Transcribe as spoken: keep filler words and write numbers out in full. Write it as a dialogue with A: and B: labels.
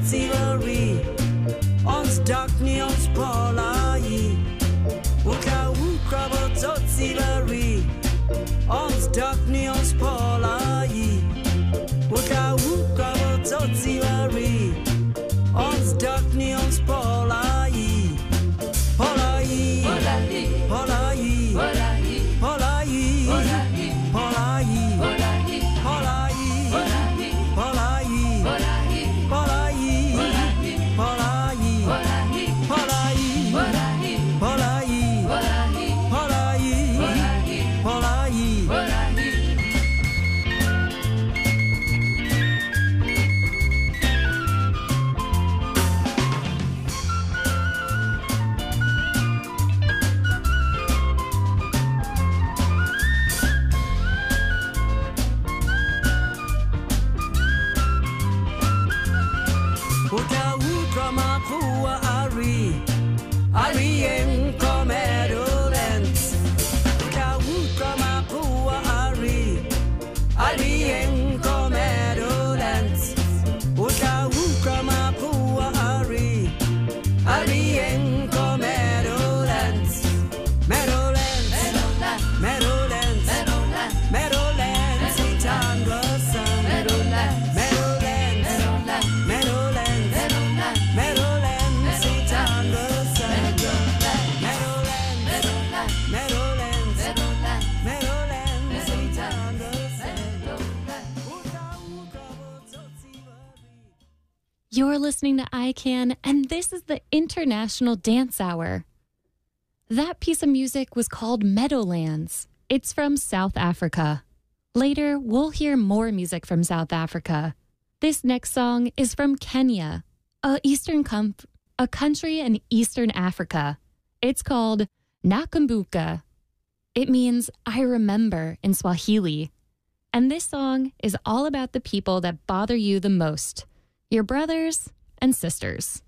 A: zotsivari ons dakni ons polai uka ukrabo zotsivari ons dakni ons polai uka ukrabo zotsivari ons dakni ons polai polai polai polai polai polai
B: You're listening to I Can, and this is the International Dance Hour. That piece of music was called Meadowlands. It's from South Africa. Later, we'll hear more music from South Africa. This next song is from Kenya, a eastern com- a country in Eastern Africa. It's called Nakumbuka. It means I remember in Swahili. And this song is all about the people that bother you the most. Your brothers and sisters.